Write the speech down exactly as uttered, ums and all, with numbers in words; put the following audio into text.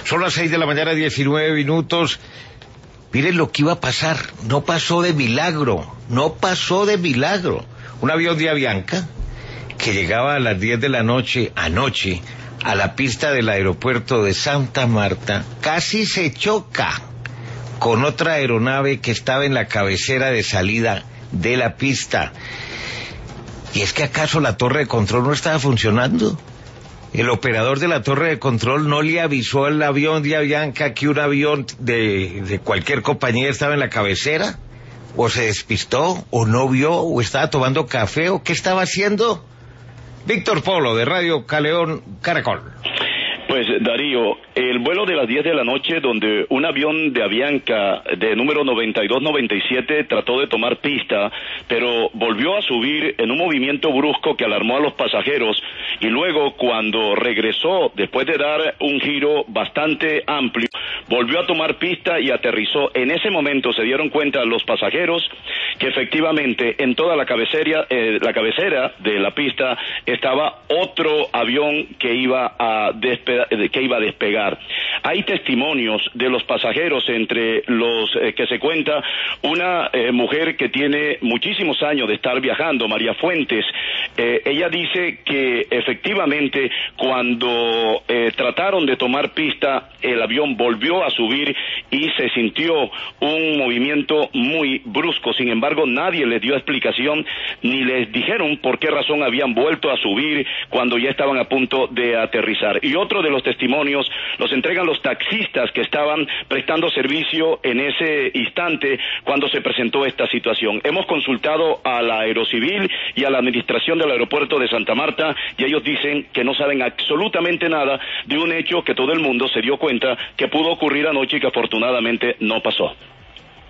Son las seis de la mañana, diecinueve minutos. Miren lo que iba a pasar. No pasó de milagro. No pasó de milagro. Un avión de Avianca que llegaba a las diez de la noche, anoche, a la pista del aeropuerto de Santa Marta, casi se choca con otra aeronave que estaba en la cabecera de salida de la pista. ¿Y es que acaso la torre de control no estaba funcionando? El operador de la torre de control no le avisó al avión de Avianca que un avión de, de cualquier compañía estaba en la cabecera, o se despistó, o no vio, o estaba tomando café, o qué estaba haciendo. Víctor Polo, de Radio Caleón, Caracol. Pues Darío, el vuelo de las diez de la noche donde un avión de Avianca de número noventa y dos noventa y siete trató de tomar pista, pero volvió a subir en un movimiento brusco que alarmó a los pasajeros, y luego cuando regresó, después de dar un giro bastante amplio, volvió a tomar pista y aterrizó. En ese momento se dieron cuenta los pasajeros que efectivamente en toda la cabecera, eh, la cabecera de la pista estaba otro avión que iba a despegar, que iba a despegar. Hay testimonios de los pasajeros, entre los eh, que se cuenta una eh, mujer que tiene muchísimos años de estar viajando, María Fuentes. Eh, ella dice que efectivamente cuando eh, trataron de tomar pista, el avión volvió a subir y se sintió un movimiento muy brusco. Sin embargo, nadie les dio explicación ni les dijeron por qué razón habían vuelto a subir cuando ya estaban a punto de aterrizar. Y otro de los testimonios los entregan los taxistas que estaban prestando servicio en ese instante cuando se presentó esta situación. Hemos consultado a la Aerocivil y a la administración del aeropuerto de Santa Marta, y ellos dicen que no saben absolutamente nada de un hecho que todo el mundo se dio cuenta que pudo ocurrir anoche y que afortunadamente no pasó.